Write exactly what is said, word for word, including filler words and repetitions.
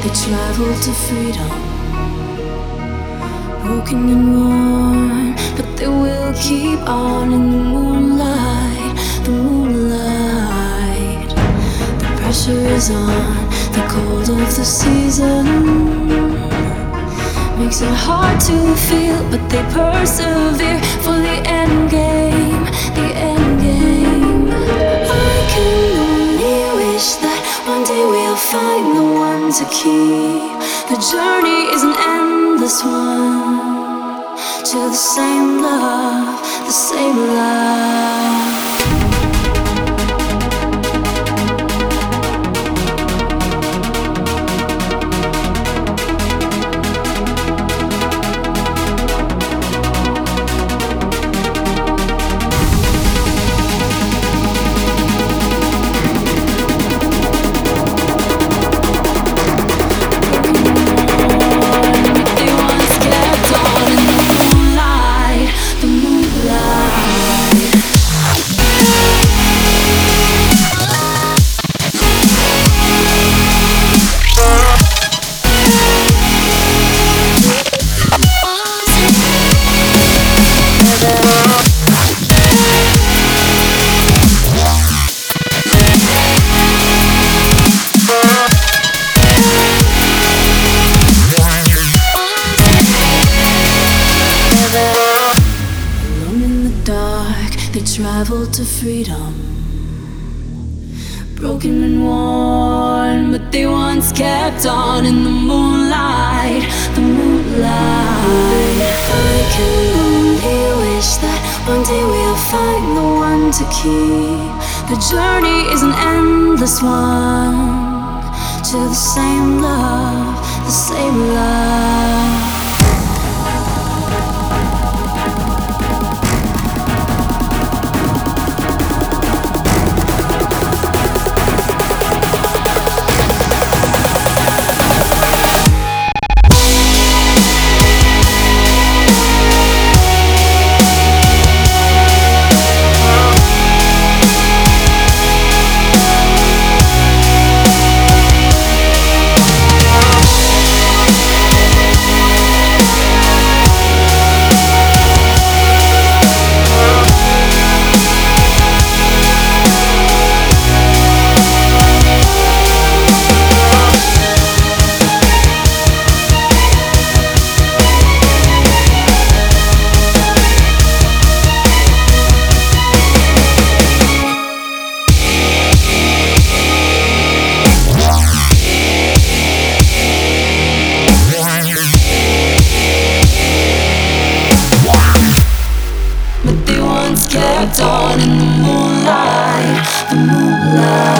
they travel to freedom. Broken and worn, but they will keep on in the moonlight, the moonlight. The pressure is on, the cold of the season makes it hard to feel, but they persevere for the end game, the end game. I can only wish that one day we'll find the one to keep. The journey is an endless one, to the same love, the same love. They travel to freedom. Broken and worn, but they once kept on in the moonlight, the moonlight. I can only wish that one day we'll find the one to keep. The journey is an endless one, to the same love, the same love. Kept on in the moonlight, the moonlight.